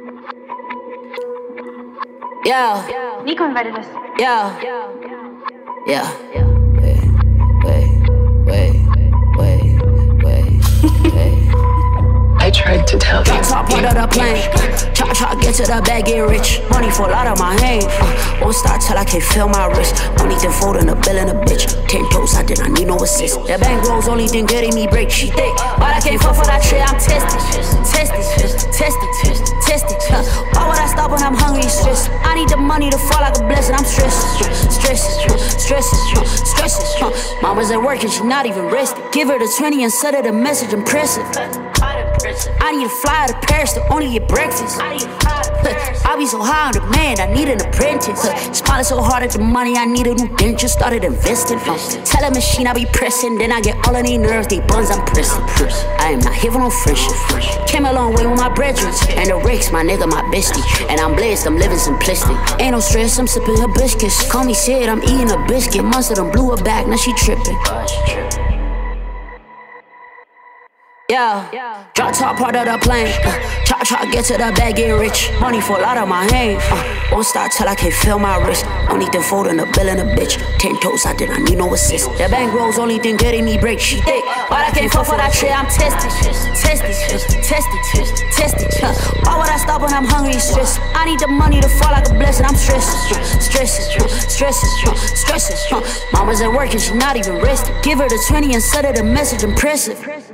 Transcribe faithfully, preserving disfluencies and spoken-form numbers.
Yeah. Nico invited us. Yeah. Yeah. Wait, wait, wait, wait, wait, wait. I tried to tell you. Drop top part of the plane. Chop, chop, get to the bag, get rich. Money fall out of my hand. Uh, won't start till I can't feel my wrist. Only thing folding a bill in a bitch. Ten toes, I did not need no assist. That bank rolls, only thing getting me break. She thick, but I can't fall for that shit. I'm tested, tested, tested, tested. Uh, why would I stop when I'm hungry? Stressed. I need the money to fall like a blessing. I'm stressed, stressed, stressed, stressed. Uh, mama's at work and she not even rested. Give her the twenty and set her the message impressive. I need to fly to Paris to only get breakfast. I be so high on demand, I need an apprentice. Smiling so hard at the money, I need a new denture. Started investing. Uh, tell a machine I be pressing, then I get all of these nerves, they buns I'm pressing. I am not here for no friendship. Came a long way with my brethren and the Ricks, my nigga, my bestie. And I'm blessed, I'm living simplistic. Ain't no stress, I'm sipping hibiscus. Call me Sid, I'm eating a biscuit. Monster done blew her back, now she tripping. Yeah, drop top part of the plane. Uh, chop, chop, get to the bag, get rich. Money fall out of my hand. Uh, won't start till I can't feel my wrist. Only thing folding a bill in a bitch. Ten toes, I did not need no assist. That bank rolls, only thing getting me break. She thick, but I can't fall for that shit. I'm tested, tested, tested, tested. Uh, why would I stop when I'm hungry? Stressed. I need the money to fall like a blessing. I'm stressed, stressed, stressed, stressed. Uh, mama's at work and she not even rested. Give her the twenty and set her the message impressive.